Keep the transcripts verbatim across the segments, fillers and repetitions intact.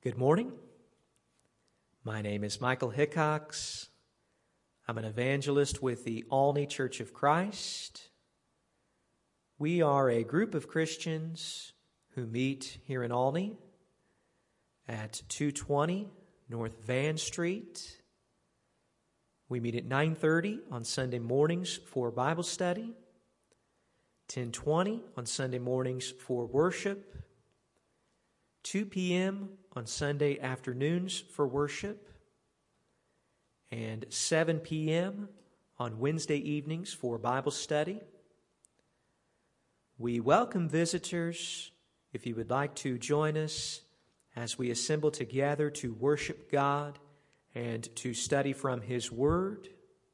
Good morning. My name is Michael Hickox. I'm an evangelist with the Olney Church of Christ. We are a group of Christians who meet here in Olney at two twenty North Van Street. We meet at nine thirty on Sunday mornings for Bible study, ten twenty on Sunday mornings for worship, two p.m. on Sunday afternoons for worship, and seven p.m. on Wednesday evenings for Bible study. We welcome visitors if you would like to join us as we assemble together to worship God and to study from His Word.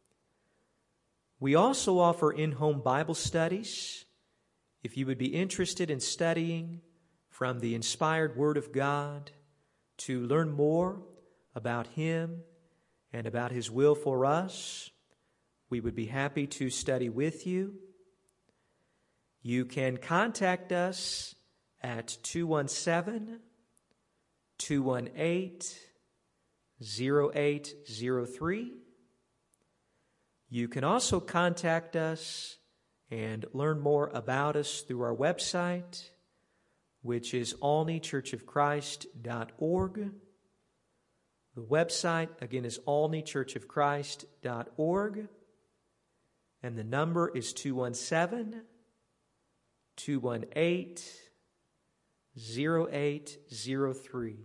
We also offer in-home Bible studies. If you would be interested in studying from the inspired Word of God to learn more about Him and about His will for us, we would be happy to study with you. You can contact us at two one seven, two one eight, zero eight zero three. You can also contact us and learn more about us through our website, which is olney church of christ dot org. The website, again, is olney church of christ dot org. And the number is two one seven, two one eight, zero eight zero three.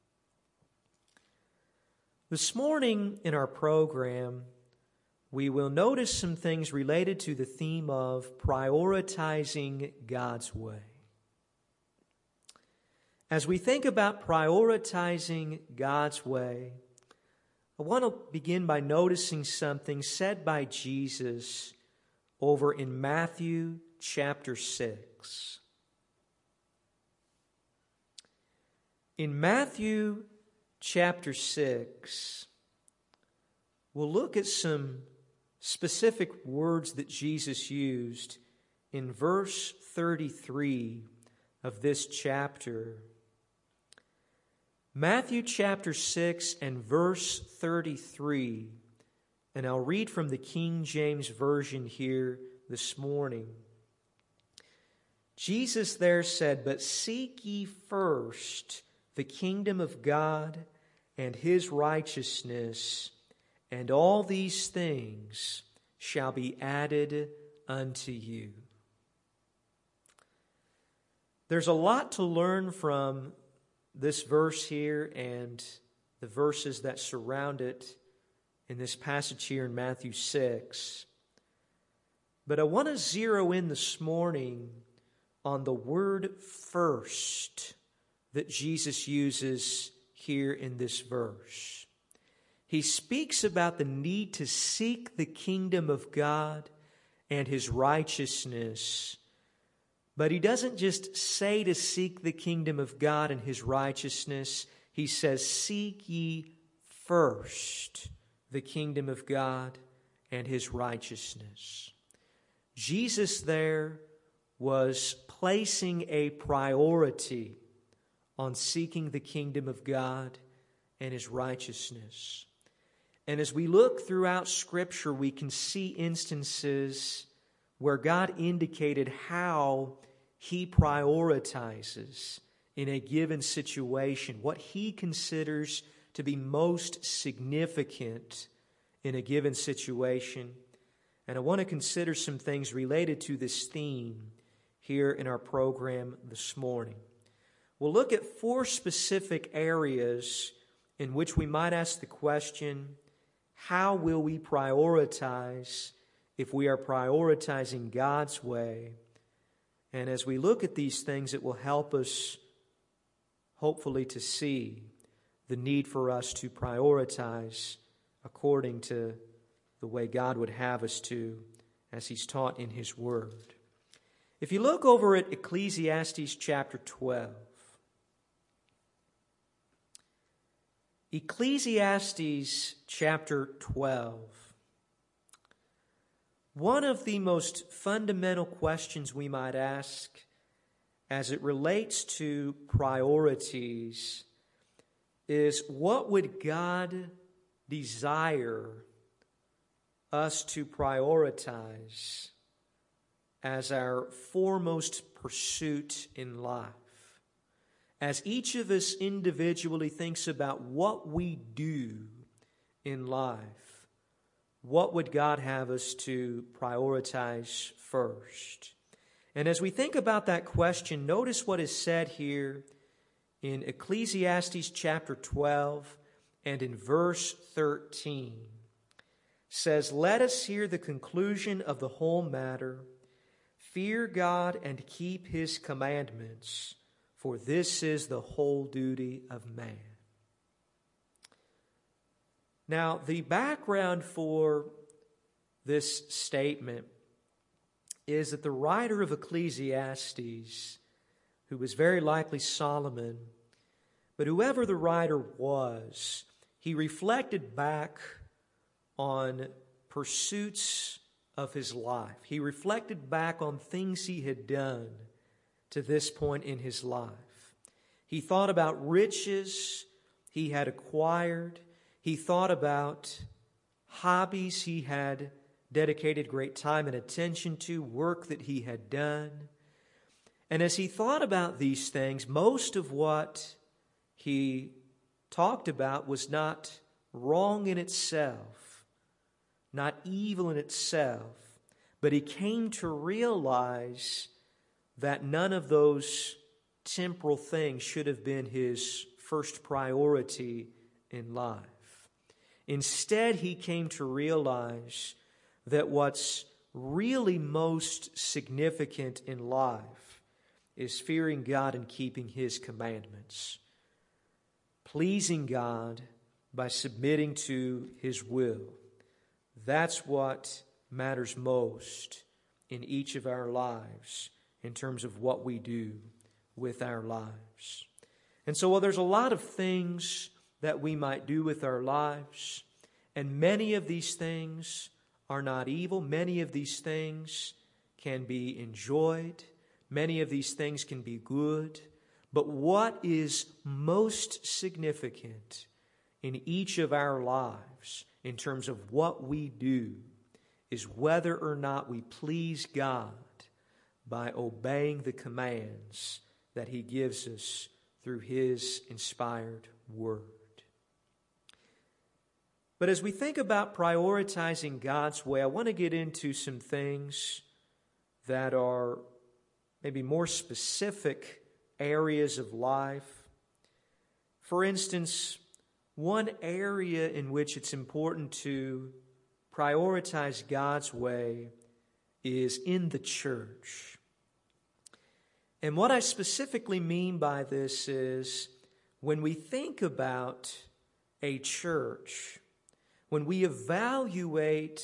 This morning in our program, we will notice some things related to the theme of prioritizing God's way. As we think about prioritizing God's way, I want to begin by noticing something said by Jesus over in Matthew chapter six. In Matthew chapter six, we'll look at some specific words that Jesus used in verse thirty-three of this chapter. Matthew chapter six and verse thirty-three, and I'll read from the King James Version here this morning. Jesus there said, "But seek ye first the kingdom of God and His righteousness, and all these things shall be added unto you." There's a lot to learn from this verse here and the verses that surround it in this passage here in Matthew six. But I want to zero in this morning on the word first that Jesus uses here in this verse. He speaks about the need to seek the kingdom of God and His righteousness. But He doesn't just say to seek the kingdom of God and His righteousness. He says, "Seek ye first the kingdom of God and His righteousness." Jesus there was placing a priority on seeking the kingdom of God and His righteousness. And as we look throughout Scripture, we can see instances where God indicated how He prioritizes in a given situation, what He considers to be most significant in a given situation. And I want to consider some things related to this theme here in our program this morning. We'll look at four specific areas in which we might ask the question, how will we prioritize if we are prioritizing God's way? And as we look at these things, it will help us, hopefully, to see the need for us to prioritize according to the way God would have us to, as He's taught in His Word. If you look over at Ecclesiastes chapter twelve, Ecclesiastes chapter twelve, one of the most fundamental questions we might ask as it relates to priorities is, what would God desire us to prioritize as our foremost pursuit in life? As each of us individually thinks about what we do in life, what would God have us to prioritize first? And as we think about that question, notice what is said here in Ecclesiastes chapter twelve and in verse thirteen. It says, "Let us hear the conclusion of the whole matter. Fear God and keep His commandments, for this is the whole duty of man." Now, the background for this statement is that the writer of Ecclesiastes, who was very likely Solomon, but whoever the writer was, he reflected back on pursuits of his life. He reflected back on things he had done to this point in his life. He thought about riches he had acquired. He thought about hobbies he had dedicated great time and attention to, work that he had done. And as he thought about these things, most of what he talked about was not wrong in itself, not evil in itself, but he came to realize that none of those temporal things should have been his first priority in life. Instead, he came to realize that what's really most significant in life is fearing God and keeping His commandments, pleasing God by submitting to His will. That's what matters most in each of our lives in terms of what we do with our lives. And so while there's a lot of things that we might do with our lives, and many of these things are not evil, many of these things can be enjoyed, many of these things can be good, but what is most significant in each of our lives in terms of what we do is whether or not we please God by obeying the commands that He gives us through His inspired Word. But as we think about prioritizing God's way, I want to get into some things that are maybe more specific areas of life. For instance, one area in which it's important to prioritize God's way is in the church. And what I specifically mean by this is when we think about a church, when we evaluate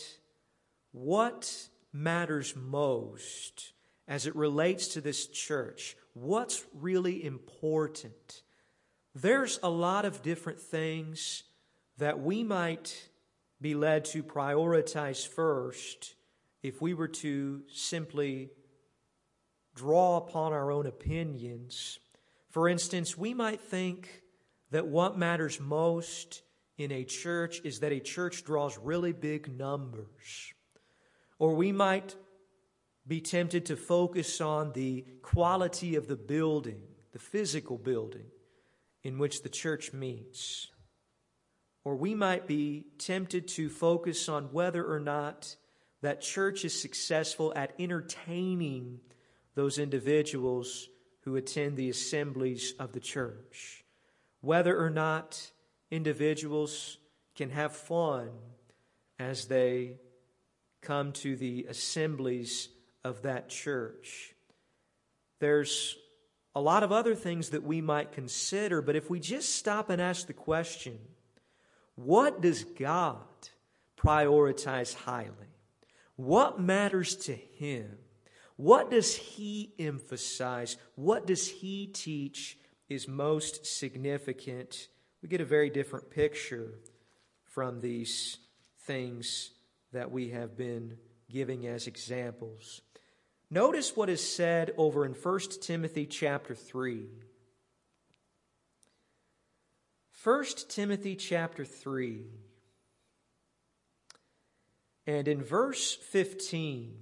what matters most as it relates to this church, what's really important, there's a lot of different things that we might be led to prioritize first if we were to simply draw upon our own opinions. For instance, we might think that what matters most in a church is that a church draws really big numbers. Or we might be tempted to focus on the quality of the building, the physical building in which the church meets. Or we might be tempted to focus on whether or not that church is successful at entertaining those individuals who attend the assemblies of the church. Whether or not individuals can have fun as they come to the assemblies of that church. There's a lot of other things that we might consider, but if we just stop and ask the question, what does God prioritize highly? What matters to Him? What does He emphasize? What does He teach is most significant? We get a very different picture from these things that we have been giving as examples. Notice what is said over in First Timothy chapter three. First Timothy chapter three. And in verse fifteen,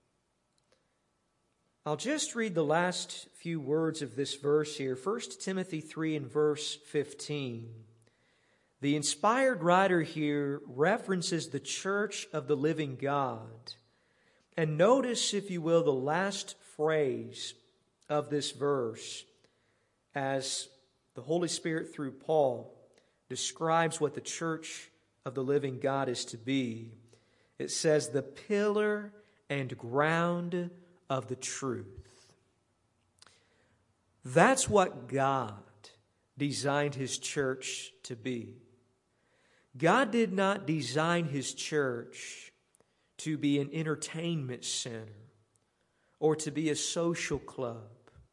I'll just read the last few words of this verse here. First Timothy three and verse fifteen. The inspired writer here references the church of the living God. And notice, if you will, the last phrase of this verse as the Holy Spirit through Paul describes what the church of the living God is to be. It says, the pillar and ground of the truth. That's what God designed His church to be. God did not design His church to be an entertainment center or to be a social club.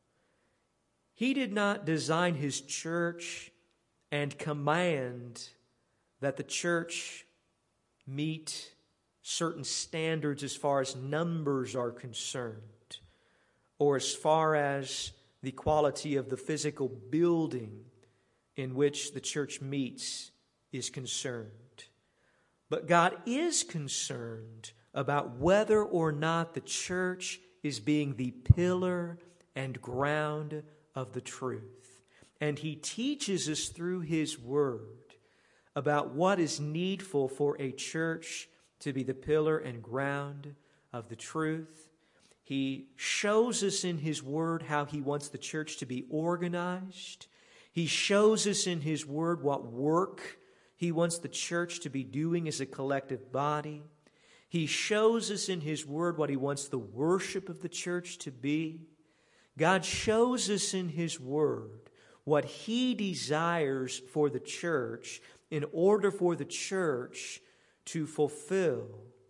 He did not design His church and command that the church meet certain standards as far as numbers are concerned, or as far as the quality of the physical building in which the church meets is concerned. But God is concerned about whether or not the church is being the pillar and ground of the truth. And He teaches us through His Word about what is needful for a church to be the pillar and ground of the truth. He shows us in His Word how He wants the church to be organized. He shows us in His Word what work He wants the church to be doing as a collective body. He shows us in His Word what He wants the worship of the church to be. God shows us in His Word what He desires for the church in order for the church to fulfill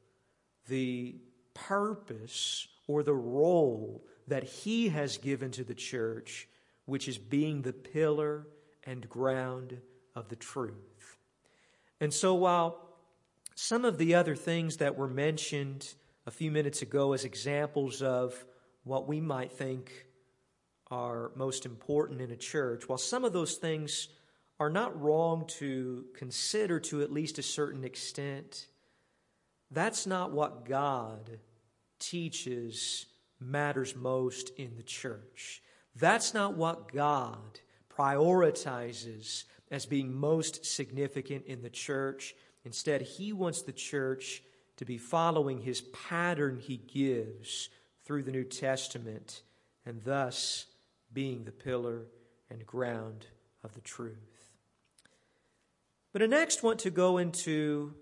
the purpose or the role that He has given to the church, which is being the pillar and ground of the truth. And so while some of the other things that were mentioned a few minutes ago as examples of what we might think are most important in a church, while some of those things are not wrong to consider to at least a certain extent, that's not what God teaches matters most in the church. That's not what God prioritizes as being most significant in the church. Instead, He wants the church to be following His pattern He gives through the New Testament, and thus being the pillar and ground of the truth. But I next want to go into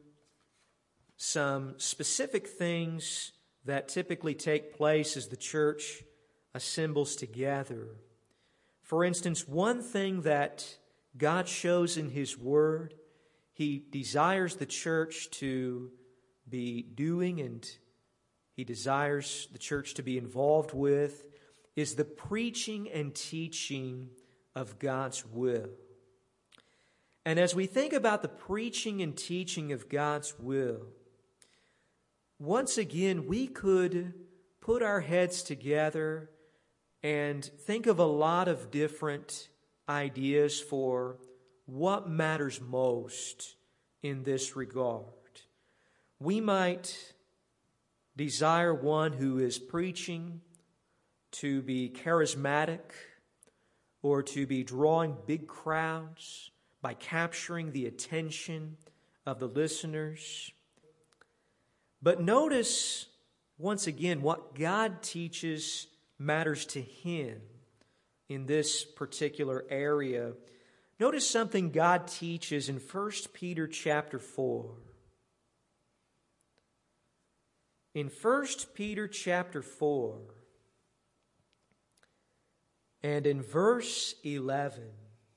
some specific things that typically take place as the church assembles together. For instance, one thing that God shows in His Word, He desires the church to be doing, and He desires the church to be involved with, is the preaching and teaching of God's will. And as we think about the preaching and teaching of God's will, once again, we could put our heads together and think of a lot of different ideas for what matters most in this regard. We might desire one who is preaching to be charismatic or to be drawing big crowds by capturing the attention of the listeners. But notice, once again, what God teaches matters to Him in this particular area. Notice something God teaches in First Peter chapter four. In First Peter chapter four and in verse eleven.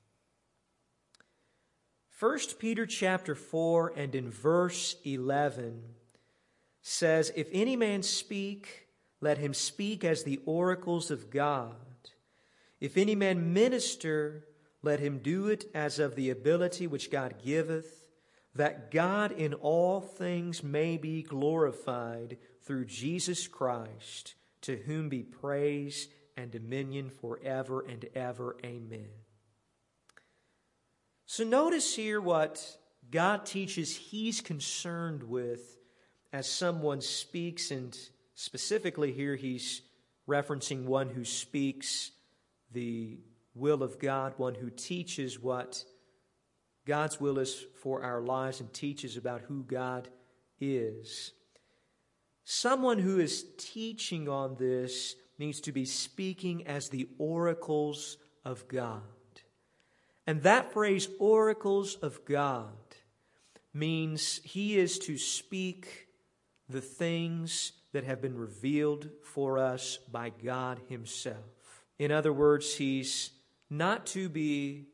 First Peter chapter four and in verse eleven says, "If any man speak, let him speak as the oracles of God. If any man minister, let him do it as of the ability which God giveth, that God in all things may be glorified through Jesus Christ, to whom be praise and dominion forever and ever. Amen." So notice here what God teaches He's concerned with as someone speaks, and specifically here He's referencing one who speaks the will of God, one who teaches what God's will is for our lives and teaches about who God is. Someone who is teaching on this needs to be speaking as the oracles of God. And that phrase, oracles of God, means he is to speak the things that have been revealed for us by God Himself. In other words, he's not to be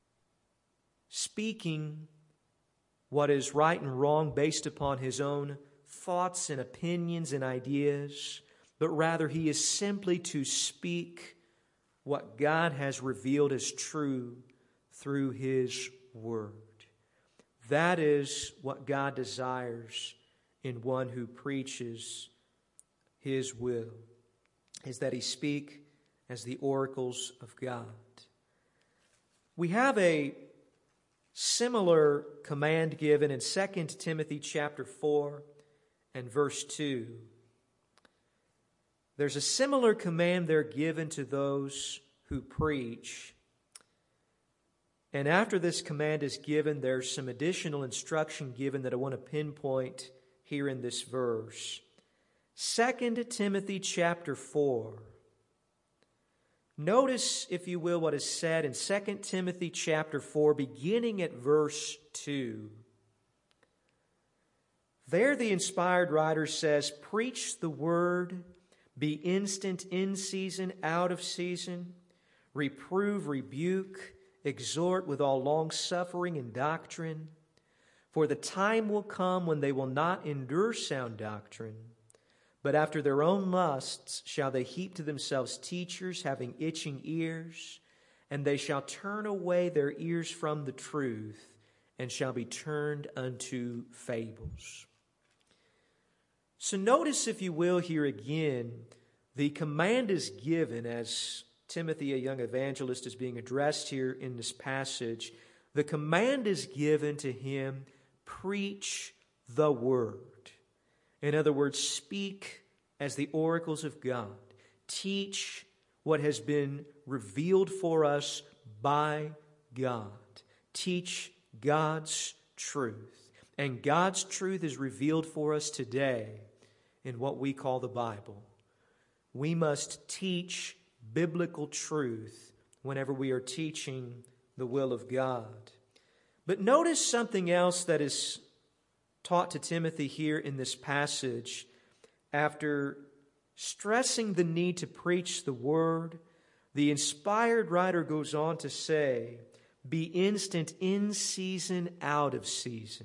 speaking what is right and wrong based upon his own thoughts and opinions and ideas, but rather he is simply to speak what God has revealed as true through His Word. That is what God desires in one who preaches His will, is that he speak as the oracles of God. We have a similar command given in Second Timothy chapter four and verse two. There's a similar command there given to those who preach. And after this command is given, there's some additional instruction given that I want to pinpoint here in this verse. Second Timothy chapter four. Notice, if you will, what is said in Second Timothy chapter four, beginning at verse two. There the inspired writer says, "Preach the word, be instant in season, out of season, reprove, rebuke, exhort with all longsuffering and doctrine. For the time will come when they will not endure sound doctrine, but after their own lusts shall they heap to themselves teachers having itching ears, and they shall turn away their ears from the truth, and shall be turned unto fables." So notice, if you will, here again, the command is given as Timothy, a young evangelist, is being addressed here in this passage. The command is given to him, preach the word. In other words, speak as the oracles of God. Teach what has been revealed for us by God. Teach God's truth. And God's truth is revealed for us today in what we call the Bible. We must teach biblical truth whenever we are teaching the will of God. But notice something else that is taught to Timothy here in this passage. After stressing the need to preach the word, the inspired writer goes on to say, "Be instant in season, out of season."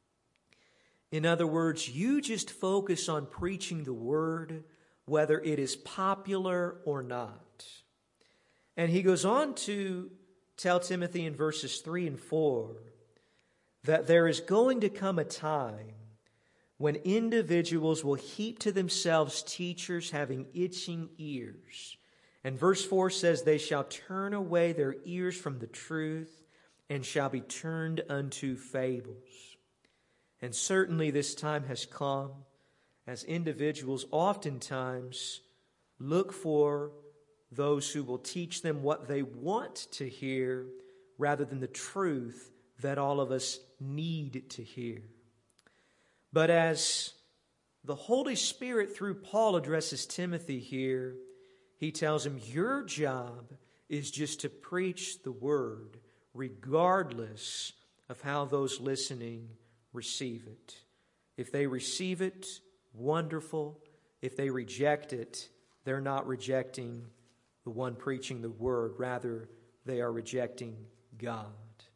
In other words, you just focus on preaching the word, whether it is popular or not. And he goes on to tell Timothy in verses three and four that there is going to come a time when individuals will heap to themselves teachers having itching ears. And verse four says, "They shall turn away their ears from the truth and shall be turned unto fables." And certainly this time has come as individuals oftentimes look for those who will teach them what they want to hear rather than the truth that all of us need to hear. But as the Holy Spirit through Paul addresses Timothy here, he tells him, your job is just to preach the word regardless of how those listening receive it. If they receive it, wonderful. If they reject it, they're not rejecting the one preaching the word. Rather, they are rejecting God.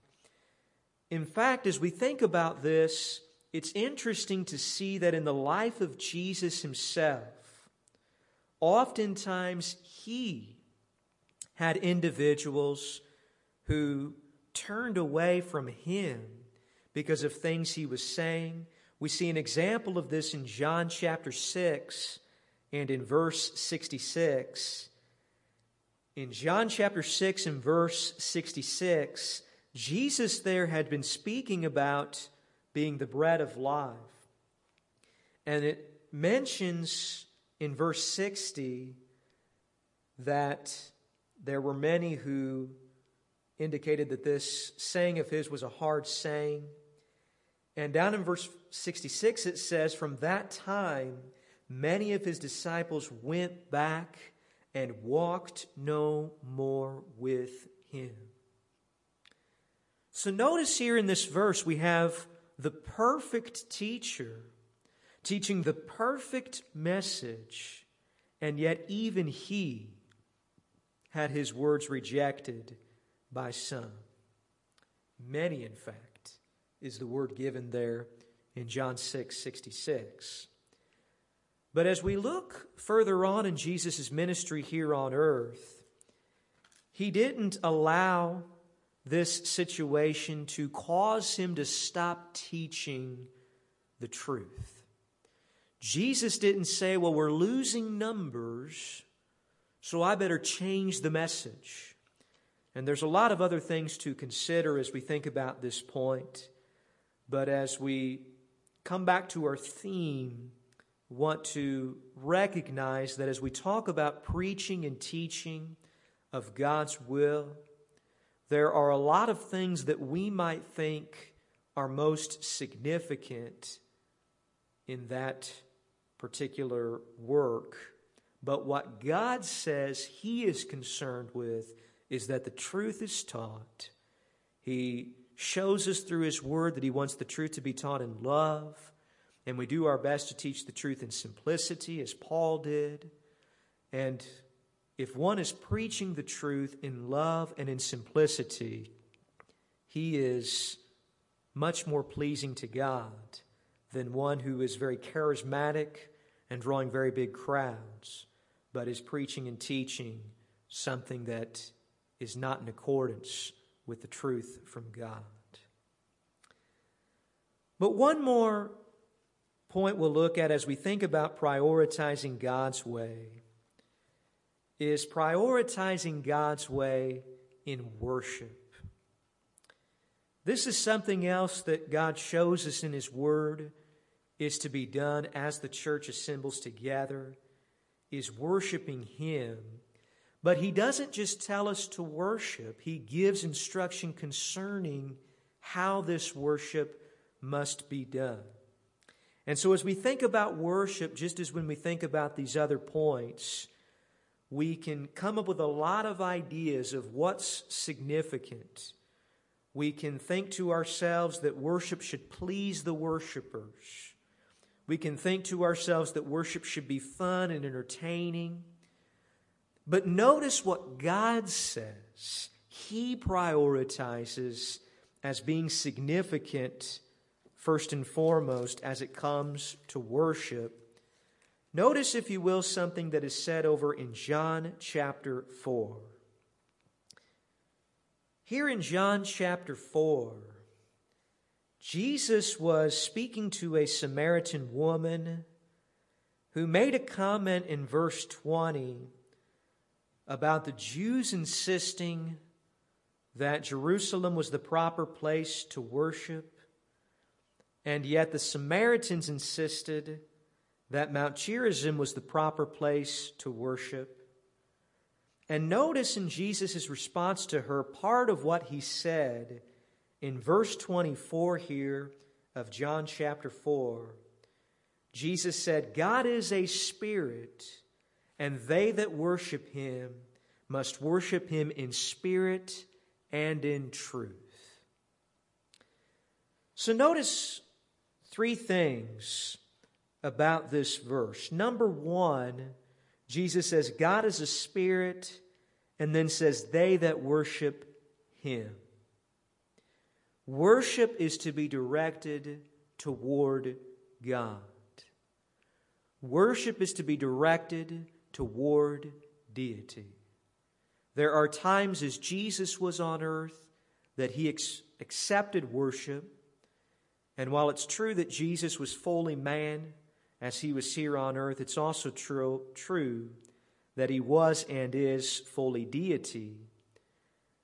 In fact, as we think about this, it's interesting to see that in the life of Jesus himself, oftentimes he had individuals who turned away from him because of things he was saying. We see an example of this in John chapter six and in verse sixty-six. In John chapter six and verse sixty-six, Jesus there had been speaking about being the bread of life. And it mentions in verse sixty that there were many who indicated that this saying of his was a hard saying. And down in verse sixty-six it says, from that time many of his disciples went back and walked no more with him. So notice here in this verse we have the perfect teacher teaching the perfect message, and yet even he had his words rejected by some. Many, in fact, is the word given there in John six sixty-six. But as we look further on in Jesus' ministry here on earth, he didn't allow this situation to cause him to stop teaching the truth. Jesus didn't say, well, we're losing numbers, so I better change the message. And there's a lot of other things to consider as we think about this point. But as we come back to our theme, we want to recognize that as we talk about preaching and teaching of God's will, there are a lot of things that we might think are most significant in that particular work. But what God says He is concerned with is that the truth is taught. He shows us through His Word that He wants the truth to be taught in love. And we do our best to teach the truth in simplicity, as Paul did. And if one is preaching the truth in love and in simplicity, he is much more pleasing to God than one who is very charismatic and drawing very big crowds, but is preaching and teaching something that is not in accordance with the truth from God. But one more point we'll look at as we think about prioritizing God's way is prioritizing God's way in worship. This is something else that God shows us in His Word is to be done as the church assembles together, is worshiping Him. But He doesn't just tell us to worship. He gives instruction concerning how this worship must be done. And so as we think about worship, just as when we think about these other points, we can come up with a lot of ideas of what's significant. We can think to ourselves that worship should please the worshipers. We can think to ourselves that worship should be fun and entertaining. But notice what God says He prioritizes as being significant first and foremost as it comes to worship. Notice, if you will, something that is said over in John chapter four. Here in John chapter four, Jesus was speaking to a Samaritan woman who made a comment in verse twenty about the Jews insisting that Jerusalem was the proper place to worship, and yet the Samaritans insisted that Mount Gerizim was the proper place to worship. And notice in Jesus' response to her, part of what He said in verse twenty-four here of John chapter four. Jesus said, God is a spirit, and they that worship Him must worship Him in spirit and in truth. So notice three things about this verse. Number one, Jesus says God is a spirit, and then says they that worship Him. Worship is to be directed toward God. Worship is to be directed toward deity. There are times as Jesus was on earth that He ex- accepted worship. And while it's true that Jesus was fully man as He was here on earth, it's also true, true that He was and is fully deity.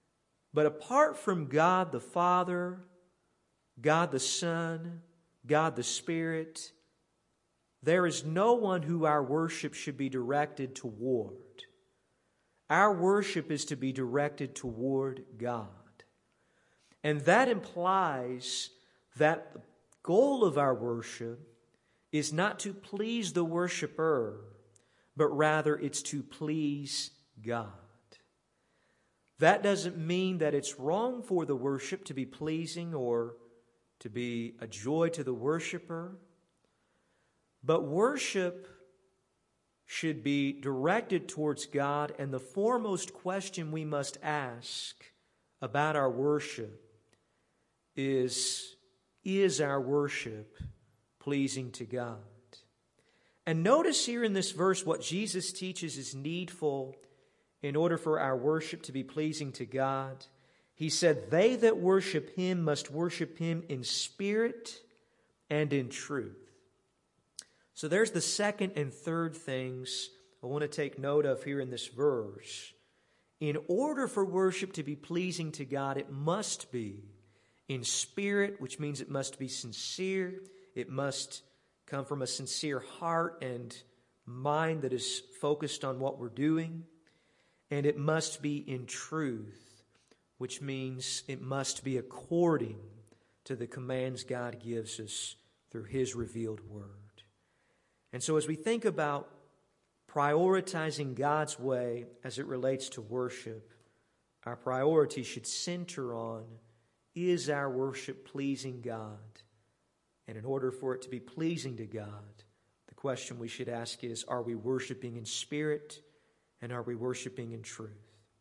But apart from God the Father, God the Son, God the Spirit, there is no one who our worship should be directed toward. Our worship is to be directed toward God. And that implies that the goal of our worship is not to please the worshiper, but rather it's to please God. That doesn't mean that it's wrong for the worship to be pleasing or to be a joy to the worshiper. But worship should be directed towards God, and the foremost question we must ask about our worship is, is our worship pleasing to God? And notice here in this verse what Jesus teaches is needful in order for our worship to be pleasing to God. He said, they that worship Him must worship Him in spirit and in truth. So there's the second and third things I want to take note of here in this verse. In order for worship to be pleasing to God, it must be in spirit, which means it must be sincere. It must come from a sincere heart and mind that is focused on what we're doing. And it must be in truth, which means it must be according to the commands God gives us through His revealed word. And so as we think about prioritizing God's way as it relates to worship, our priority should center on, is our worship pleasing God? And in order for it to be pleasing to God, the question we should ask is, are we worshiping in spirit and are we worshiping in truth?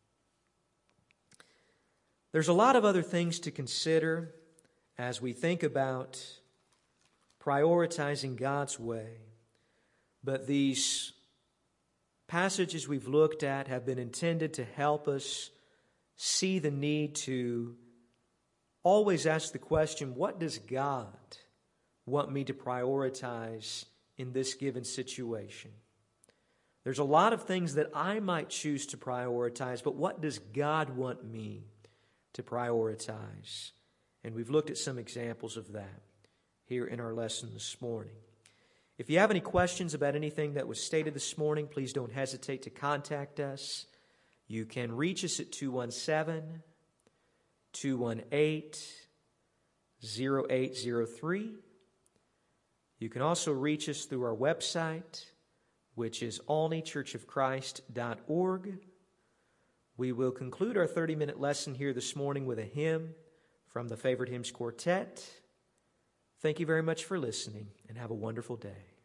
There's a lot of other things to consider as we think about prioritizing God's way. But these passages we've looked at have been intended to help us see the need to always ask the question, what does God want me to prioritize in this given situation? There's a lot of things that I might choose to prioritize, but what does God want me to prioritize? And we've looked at some examples of that here in our lesson this morning. If you have any questions about anything that was stated this morning, please don't hesitate to contact us. You can reach us at two one seven, two one eight, zero eight zero three. You can also reach us through our website, which is olney church of christ dot org. We will conclude our thirty-minute lesson here this morning with a hymn from the Favorite Hymns Quartet. Thank you very much for listening, and have a wonderful day.